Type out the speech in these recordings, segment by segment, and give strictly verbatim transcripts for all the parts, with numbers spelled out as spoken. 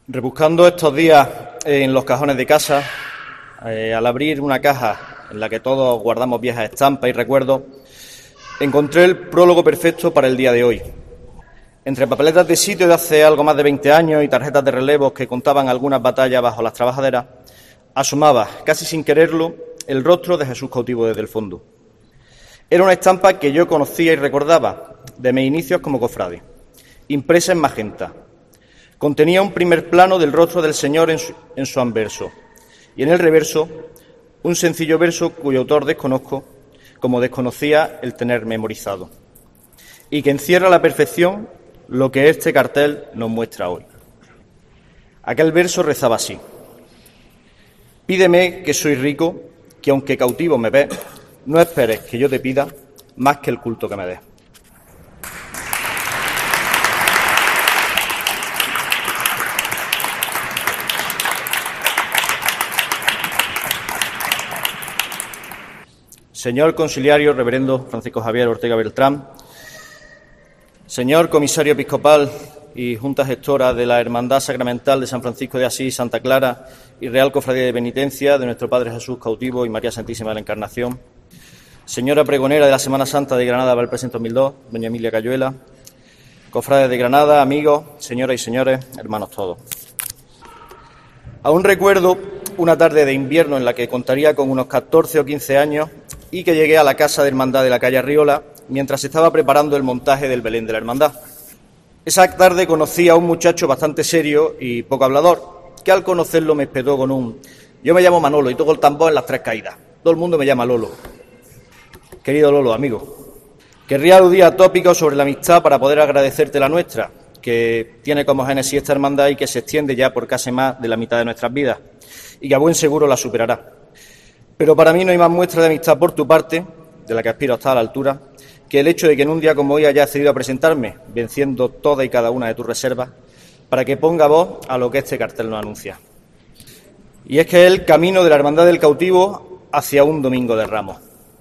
Rebuscando estos días en los cajones de casa, eh, al abrir una caja en la que todos guardamos viejas estampas y recuerdos, encontré el prólogo perfecto para el día de hoy. Entre papeletas de sitio de hace algo más de veinte años y tarjetas de relevos que contaban algunas batallas bajo las trabajaderas, asomaba, casi sin quererlo, el rostro de Jesús cautivo desde el fondo. Era una estampa que yo conocía y recordaba de mis inicios como cofrade, impresa en magenta. Contenía un primer plano del rostro del Señor en su, en su anverso, y en el reverso un sencillo verso cuyo autor desconozco, como desconocía el tener memorizado, y que encierra a la perfección lo que este cartel nos muestra hoy. Aquel verso rezaba así: pídeme que soy rico, que aunque cautivo me ves, no esperes que yo te pida más que el culto que me des. Señor Consiliario Reverendo Francisco Javier Ortega Beltrán, señor Comisario Episcopal y Junta Gestora de la Hermandad Sacramental de San Francisco de Asís, Santa Clara y Real Cofradía de Penitencia de nuestro Padre Jesús cautivo y María Santísima de la Encarnación, señora Pregonera de la Semana Santa de Granada Valpresento dos mil dos, doña Emilia Cayuela, cofrades de Granada, amigos, señoras y señores, hermanos todos. Aún recuerdo una tarde de invierno en la que contaría con unos catorce o quince años y que llegué a la casa de hermandad de la calle Arriola mientras se estaba preparando el montaje del Belén de la hermandad. Esa tarde conocí a un muchacho bastante serio y poco hablador, que al conocerlo me espetó con un: yo me llamo Manolo y toco el tambor en las tres caídas. Todo el mundo me llama Lolo. Querido Lolo, amigo, querría aludir a tópicos sobre la amistad para poder agradecerte la nuestra, que tiene como génesis esta hermandad y que se extiende ya por casi más de la mitad de nuestras vidas, y que a buen seguro la superará. Pero para mí no hay más muestra de amistad por tu parte, de la que aspiro a estar a la altura, que el hecho de que en un día como hoy hayas accedido a presentarme, venciendo toda y cada una de tus reservas, para que ponga voz a lo que este cartel nos anuncia. Y es que es el camino de la Hermandad del Cautivo hacia un Domingo de Ramos.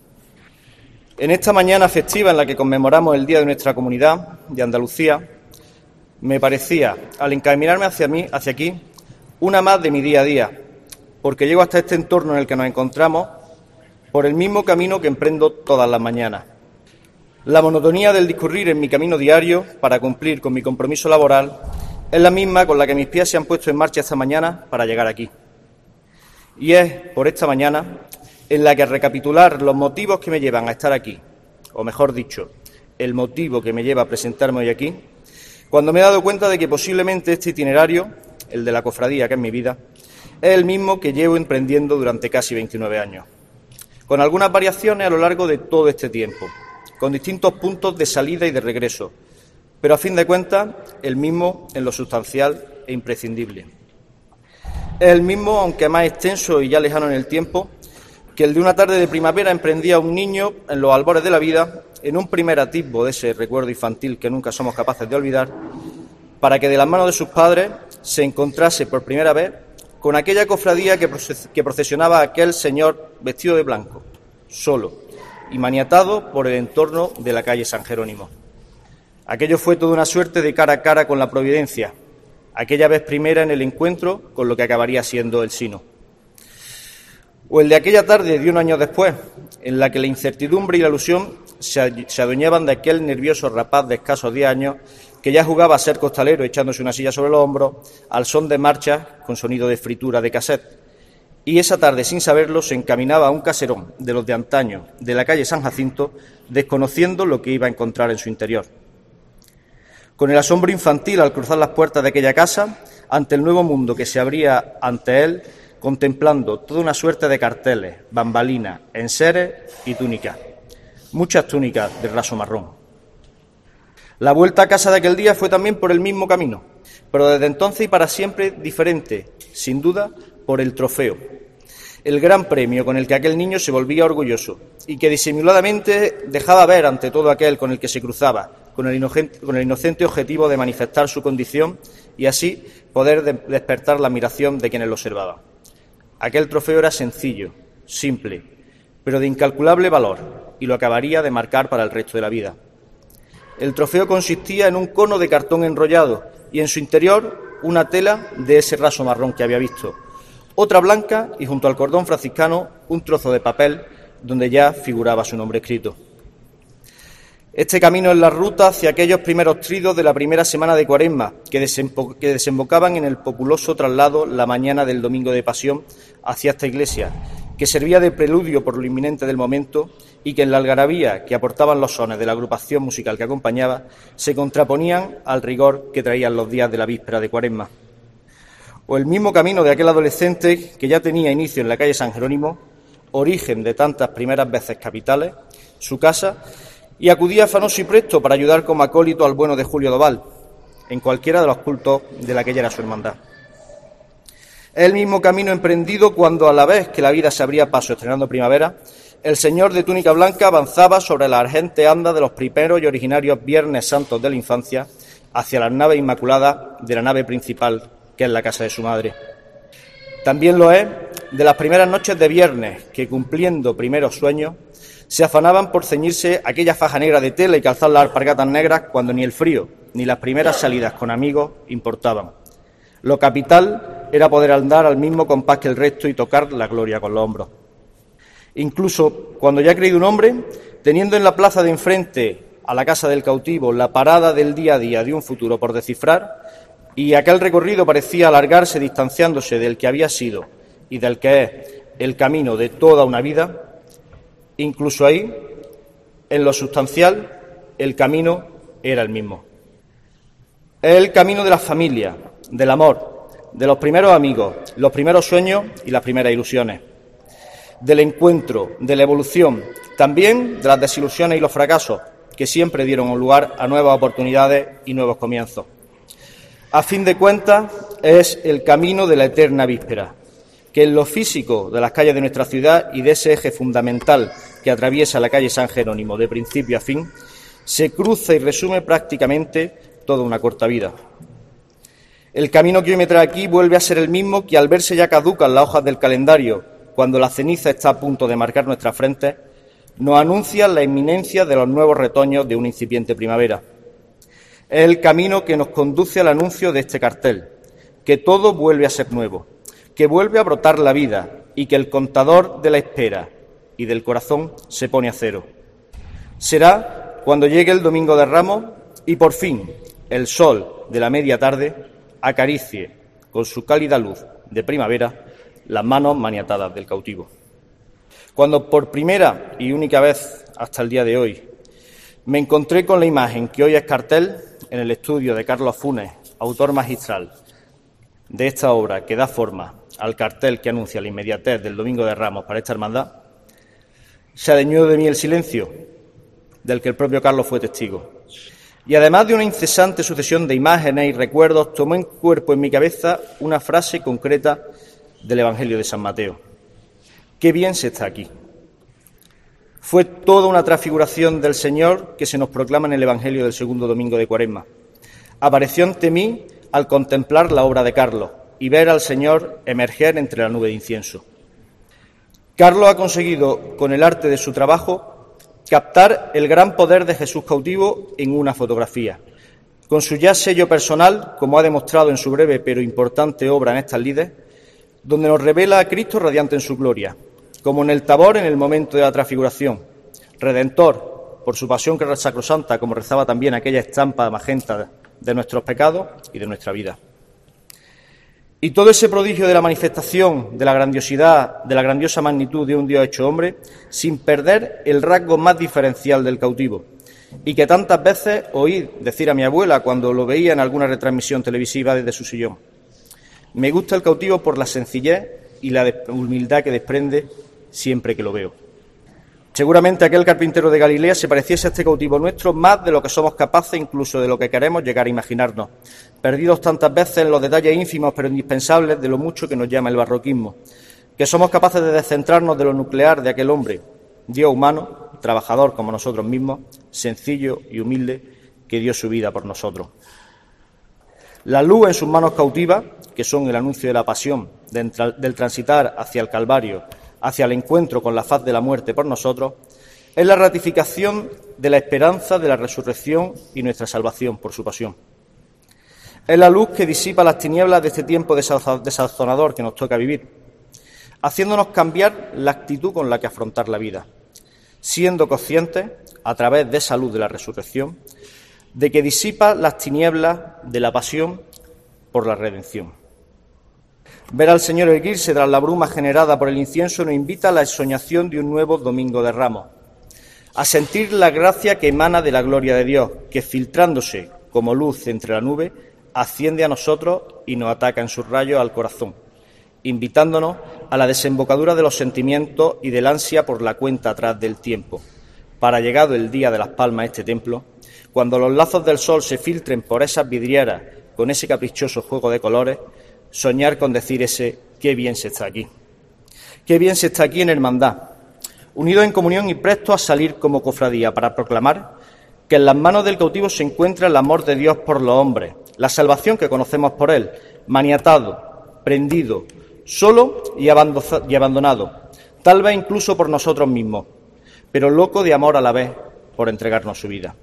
En esta mañana festiva en la que conmemoramos el Día de nuestra comunidad, de Andalucía, me parecía, al encaminarme hacia mí, hacia aquí, una más de mi día a día, porque llego hasta este entorno en el que nos encontramos por el mismo camino que emprendo todas las mañanas. La monotonía del discurrir en mi camino diario para cumplir con mi compromiso laboral es la misma con la que mis pies se han puesto en marcha esta mañana para llegar aquí. Y es por esta mañana en la que, al recapitular los motivos que me llevan a estar aquí, o mejor dicho, el motivo que me lleva a presentarme hoy aquí, cuando me he dado cuenta de que posiblemente este itinerario, el de la cofradía que es mi vida, es el mismo que llevo emprendiendo durante casi veintinueve años, con algunas variaciones a lo largo de todo este tiempo, con distintos puntos de salida y de regreso, pero a fin de cuentas el mismo en lo sustancial e imprescindible. Es el mismo, aunque más extenso y ya lejano en el tiempo, que el de una tarde de primavera emprendía un niño en los albores de la vida, en un primer atisbo de ese recuerdo infantil que nunca somos capaces de olvidar, para que de las manos de sus padres se encontrase por primera vez con aquella cofradía que procesionaba a aquel señor vestido de blanco, solo y maniatado por el entorno de la calle San Jerónimo. Aquello fue toda una suerte de cara a cara con la providencia, aquella vez primera en el encuentro con lo que acabaría siendo el sino. O el de aquella tarde de un año después, en la que la incertidumbre y la ilusión se, se adueñaban de aquel nervioso rapaz de escasos diez años que ya jugaba a ser costalero echándose una silla sobre los hombros al son de marchas con sonido de fritura de cassette. Y esa tarde, sin saberlo, se encaminaba a un caserón de los de antaño, de la calle San Jacinto, desconociendo lo que iba a encontrar en su interior. Con el asombro infantil al cruzar las puertas de aquella casa, ante el nuevo mundo que se abría ante él, contemplando toda una suerte de carteles, bambalinas, enseres y túnicas, muchas túnicas de raso marrón. La vuelta a casa de aquel día fue también por el mismo camino, pero desde entonces y para siempre diferente, sin duda, por el trofeo, el gran premio con el que aquel niño se volvía orgulloso y que disimuladamente dejaba ver ante todo aquel con el que se cruzaba, con el inocente, con el inocente objetivo de manifestar su condición y así poder de- despertar la admiración de quienes lo observaban. Aquel trofeo era sencillo, simple, pero de incalculable valor y lo acabaría de marcar para el resto de la vida. El trofeo consistía en un cono de cartón enrollado y en su interior una tela de ese raso marrón que había visto, otra blanca y junto al cordón franciscano un trozo de papel donde ya figuraba su nombre escrito. Este camino es la ruta hacia aquellos primeros tridos de la primera semana de Cuaresma, que, desembo- que desembocaban en el populoso traslado la mañana del Domingo de Pasión hacia esta iglesia, que servía de preludio por lo inminente del momento y que en la algarabía que aportaban los sones de la agrupación musical que acompañaba se contraponían al rigor que traían los días de la víspera de Cuaresma. O el mismo camino de aquel adolescente que ya tenía inicio en la calle San Jerónimo, origen de tantas primeras veces capitales, su casa, y acudía afanoso y presto para ayudar como acólito al bueno de Julio Doval, en cualquiera de los cultos de la que ya era su hermandad. Es el mismo camino emprendido cuando, a la vez que la vida se abría paso estrenando primavera, el señor de túnica blanca avanzaba sobre la argente anda de los primeros y originarios Viernes Santos de la infancia hacia las naves inmaculadas de la nave principal, que es la casa de su madre. También lo es de las primeras noches de viernes que, cumpliendo primeros sueños, se afanaban por ceñirse aquella faja negra de tela y calzar las alpargatas negras cuando ni el frío ni las primeras salidas con amigos importaban. Lo capital era poder andar al mismo compás que el resto y tocar la gloria con los hombros. Incluso cuando ya creído un hombre, teniendo en la plaza de enfrente a la casa del cautivo la parada del día a día de un futuro por descifrar, y aquel recorrido parecía alargarse distanciándose del que había sido y del que es el camino de toda una vida, incluso ahí, en lo sustancial, el camino era el mismo. Es el camino de la familia, del amor, de los primeros amigos, los primeros sueños y las primeras ilusiones, del encuentro, de la evolución, también de las desilusiones y los fracasos, que siempre dieron lugar a nuevas oportunidades y nuevos comienzos. A fin de cuentas, es el camino de la eterna víspera, que en lo físico de las calles de nuestra ciudad y de ese eje fundamental que atraviesa la calle San Jerónimo de principio a fin, se cruza y resume prácticamente toda una corta vida. El camino que hoy me trae aquí vuelve a ser el mismo que, al verse ya caducas las hojas del calendario, cuando la ceniza está a punto de marcar nuestra frente, nos anuncia la inminencia de los nuevos retoños de una incipiente primavera. Es el camino que nos conduce al anuncio de este cartel, que todo vuelve a ser nuevo, que vuelve a brotar la vida y que el contador de la espera y del corazón se pone a cero. Será cuando llegue el Domingo de Ramos y por fin el sol de la media tarde acaricie con su cálida luz de primavera las manos maniatadas del cautivo. Cuando por primera y única vez hasta el día de hoy me encontré con la imagen que hoy es cartel en el estudio de Carlos Funes, autor magistral de esta obra que da forma al cartel que anuncia la inmediatez del Domingo de Ramos para esta hermandad, se adueñó de mí el silencio, del que el propio Carlos fue testigo. Y además de una incesante sucesión de imágenes y recuerdos, tomó en cuerpo en mi cabeza una frase concreta del Evangelio de San Mateo. ¡Qué bien se está aquí! Fue toda una transfiguración del Señor que se nos proclama en el Evangelio del segundo domingo de Cuaresma. Apareció ante mí al contemplar la obra de Carlos y ver al Señor emerger entre la nube de incienso. Carlos ha conseguido, con el arte de su trabajo, captar el gran poder de Jesús cautivo en una fotografía. Con su ya sello personal, como ha demostrado en su breve pero importante obra en estas lides, donde nos revela a Cristo radiante en su gloria, como en el Tabor en el momento de la transfiguración, redentor por su pasión que era sacrosanta, como rezaba también aquella estampa magenta de nuestros pecados y de nuestra vida. Y todo ese prodigio de la manifestación de la grandiosidad, de la grandiosa magnitud de un Dios hecho hombre, sin perder el rasgo más diferencial del cautivo, y que tantas veces oí decir a mi abuela cuando lo veía en alguna retransmisión televisiva desde su sillón. Me gusta el cautivo por la sencillez y la humildad que desprende siempre que lo veo. Seguramente aquel carpintero de Galilea se pareciese a este cautivo nuestro más de lo que somos capaces, incluso de lo que queremos llegar a imaginarnos, perdidos tantas veces en los detalles ínfimos pero indispensables de lo mucho que nos llama el barroquismo, que somos capaces de descentrarnos de lo nuclear de aquel hombre, Dios humano, trabajador como nosotros mismos, sencillo y humilde, que dio su vida por nosotros. La luz en sus manos cautivas, que son el anuncio de la pasión, del transitar hacia el Calvario, hacia el encuentro con la faz de la muerte por nosotros, es la ratificación de la esperanza de la resurrección y nuestra salvación por su pasión. Es la luz que disipa las tinieblas de este tiempo desazonador que nos toca vivir, haciéndonos cambiar la actitud con la que afrontar la vida, siendo conscientes, a través de esa luz de la resurrección, de que disipa las tinieblas de la pasión por la redención. Ver al Señor erguirse tras la bruma generada por el incienso nos invita a la ensoñación de un nuevo Domingo de Ramos, a sentir la gracia que emana de la gloria de Dios, que filtrándose como luz entre la nube, asciende a nosotros y nos ataca en sus rayos al corazón, invitándonos a la desembocadura de los sentimientos y del ansia por la cuenta atrás del tiempo, para, llegado el día de las palmas a este templo, cuando los lazos del sol se filtren por esas vidrieras con ese caprichoso juego de colores, soñar con decir ese «qué bien se está aquí». Qué bien se está aquí en hermandad, unidos en comunión y prestos a salir como cofradía para proclamar que en las manos del cautivo se encuentra el amor de Dios por los hombres, la salvación que conocemos por Él, maniatado, prendido, solo y abandonado, tal vez incluso por nosotros mismos, pero loco de amor a la vez por entregarnos su vida.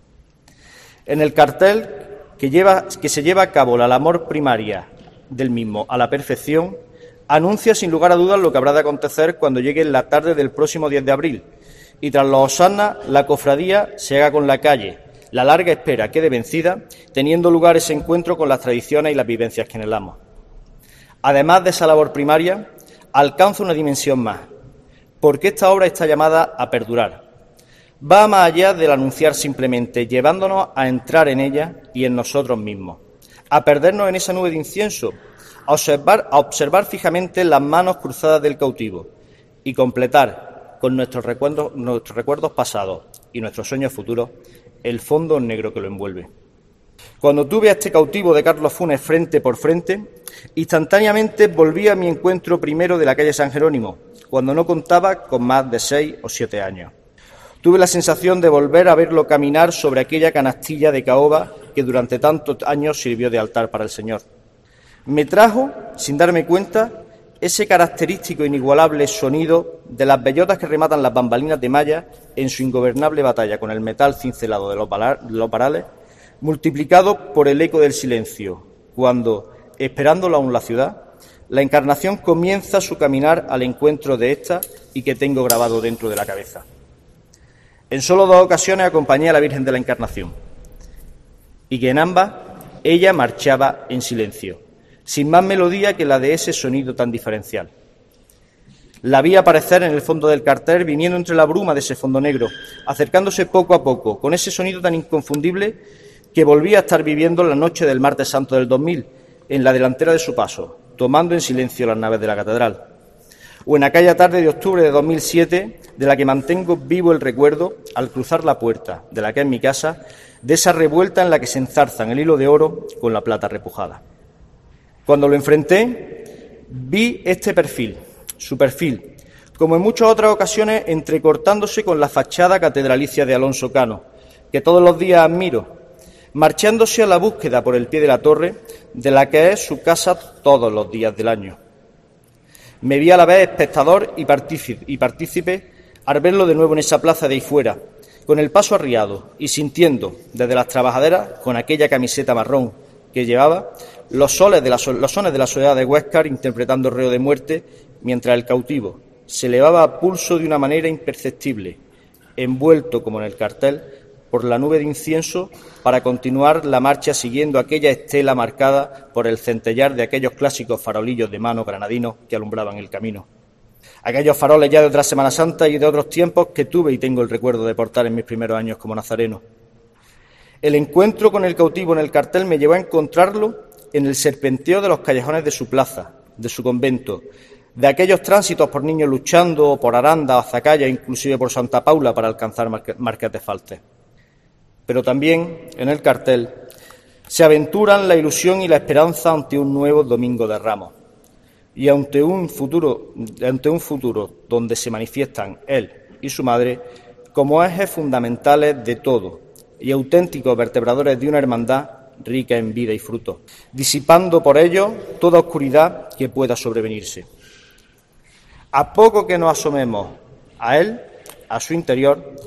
En el cartel que, lleva, que se lleva a cabo la labor primaria del mismo a la perfección, anuncia sin lugar a dudas lo que habrá de acontecer cuando llegue la tarde del próximo diez de abril y tras los hosanas la cofradía se haga con la calle, la larga espera quede vencida, teniendo lugar ese encuentro con las tradiciones y las vivencias que anhelamos. Además de esa labor primaria, alcanza una dimensión más, porque esta obra está llamada a perdurar. Va más allá del anunciar simplemente, llevándonos a entrar en ella y en nosotros mismos, a perdernos en esa nube de incienso, a observar, a observar fijamente las manos cruzadas del cautivo y completar con nuestros recuerdos, nuestros recuerdos pasados y nuestros sueños futuros el fondo negro que lo envuelve. Cuando tuve a este cautivo de Carlos Funes frente por frente, instantáneamente volví a mi encuentro primero de la calle San Jerónimo, cuando no contaba con más de seis o siete años. Tuve la sensación de volver a verlo caminar sobre aquella canastilla de caoba que durante tantos años sirvió de altar para el Señor. Me trajo, sin darme cuenta, ese característico e inigualable sonido de las bellotas que rematan las bambalinas de malla en su ingobernable batalla con el metal cincelado de los, balar, de los varales, multiplicado por el eco del silencio, cuando, esperándola aún la ciudad, la Encarnación comienza su caminar al encuentro de esta y que tengo grabado dentro de la cabeza. En solo dos ocasiones acompañé a la Virgen de la Encarnación, y que en ambas ella marchaba en silencio, sin más melodía que la de ese sonido tan diferencial. La vi aparecer en el fondo del cartel, viniendo entre la bruma de ese fondo negro, acercándose poco a poco, con ese sonido tan inconfundible que volví a estar viviendo la noche del martes santo del dos mil, en la delantera de su paso, tomando en silencio las naves de la catedral. O en aquella tarde de octubre de dos mil siete, de la que mantengo vivo el recuerdo, al cruzar la puerta de la que es mi casa, de esa revuelta en la que se enzarzan el hilo de oro con la plata repujada. Cuando lo enfrenté, vi este perfil, su perfil, como en muchas otras ocasiones, entrecortándose con la fachada catedralicia de Alonso Cano, que todos los días admiro, marchándose a la búsqueda por el pie de la torre, de la que es su casa todos los días del año. Me vi a la vez espectador y partícipe, y partícipe al verlo de nuevo en esa plaza de ahí fuera, con el paso arriado y sintiendo desde las trabajaderas, con aquella camiseta marrón que llevaba, los, soles de la, los sones de la soledad de Huéscar interpretando Reo de Muerte, mientras el cautivo se elevaba a pulso de una manera imperceptible, envuelto como en el cartel por la nube de incienso, para continuar la marcha siguiendo aquella estela marcada por el centellar de aquellos clásicos farolillos de mano granadinos que alumbraban el camino. Aquellos faroles ya de otra Semana Santa y de otros tiempos que tuve y tengo el recuerdo de portar en mis primeros años como nazareno. El encuentro con el cautivo en el cartel me llevó a encontrarlo en el serpenteo de los callejones de su plaza, de su convento, de aquellos tránsitos por niños luchando, por Aranda, Azacaya, inclusive por Santa Paula para alcanzar Marqués de Faltes. Pero también en el cartel se aventuran la ilusión y la esperanza ante un nuevo Domingo de Ramos y ante un futuro, ante un futuro donde se manifiestan él y su madre como ejes fundamentales de todo y auténticos vertebradores de una hermandad rica en vida y fruto, disipando por ello toda oscuridad que pueda sobrevenirse. A poco que nos asomemos a él, a su interior,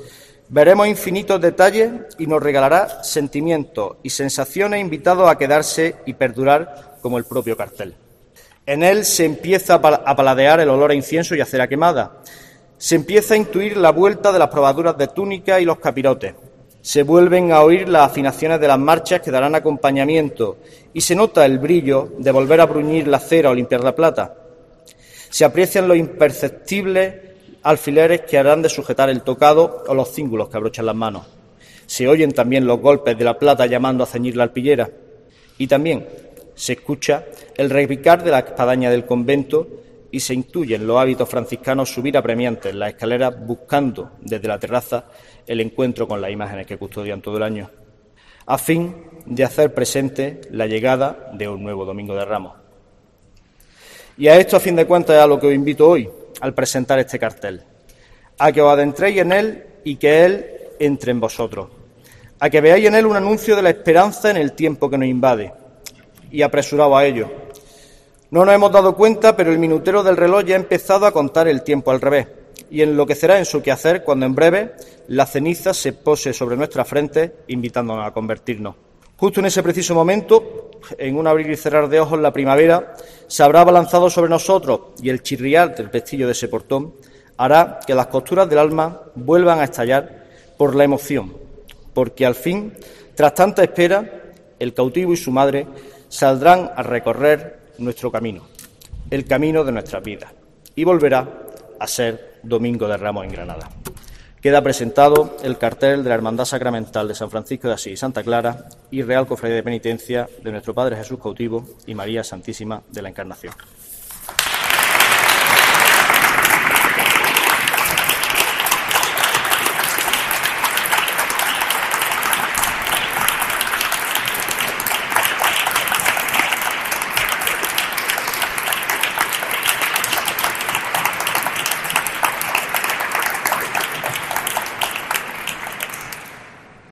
Veremos infinitos detalles y nos regalará sentimientos y sensaciones invitados a quedarse y perdurar como el propio cartel. En él se empieza a paladear el olor a incienso y a cera quemada. Se empieza a intuir la vuelta de las probaduras de túnica y los capirotes. Se vuelven a oír las afinaciones de las marchas que darán acompañamiento y se nota el brillo de volver a bruñir la cera o limpiar la plata. Se aprecian los imperceptibles alfileres que harán de sujetar el tocado o los cíngulos que abrochan las manos. Se oyen también los golpes de la plata llamando a ceñir la arpillera. Y también se escucha el repicar de la espadaña del convento y se intuyen los hábitos franciscanos subir apremiantes las escaleras buscando desde la terraza el encuentro con las imágenes que custodian todo el año, a fin de hacer presente la llegada de un nuevo Domingo de Ramos. Y a esto, a fin de cuentas, es a lo que os invito hoy, al presentar este cartel, a que os adentréis en él y que él entre en vosotros, a que veáis en él un anuncio de la esperanza en el tiempo que nos invade, y apresuraos a ello. No nos hemos dado cuenta, pero el minutero del reloj ya ha empezado a contar el tiempo al revés, y enloquecerá en su quehacer cuando en breve la ceniza se pose sobre nuestra frente, invitándonos a convertirnos. Justo en ese preciso momento, en un abrir y cerrar de ojos, la primavera se habrá abalanzado sobre nosotros y el chirriar del pestillo de ese portón hará que las costuras del alma vuelvan a estallar por la emoción, porque al fin, tras tanta espera, el cautivo y su madre saldrán a recorrer nuestro camino, el camino de nuestras vidas, y volverá a ser Domingo de Ramos en Granada. Queda presentado el cartel de la Hermandad Sacramental de San Francisco de Asís y Santa Clara y Real Cofradía de Penitencia de nuestro Padre Jesús Cautivo y María Santísima de la Encarnación.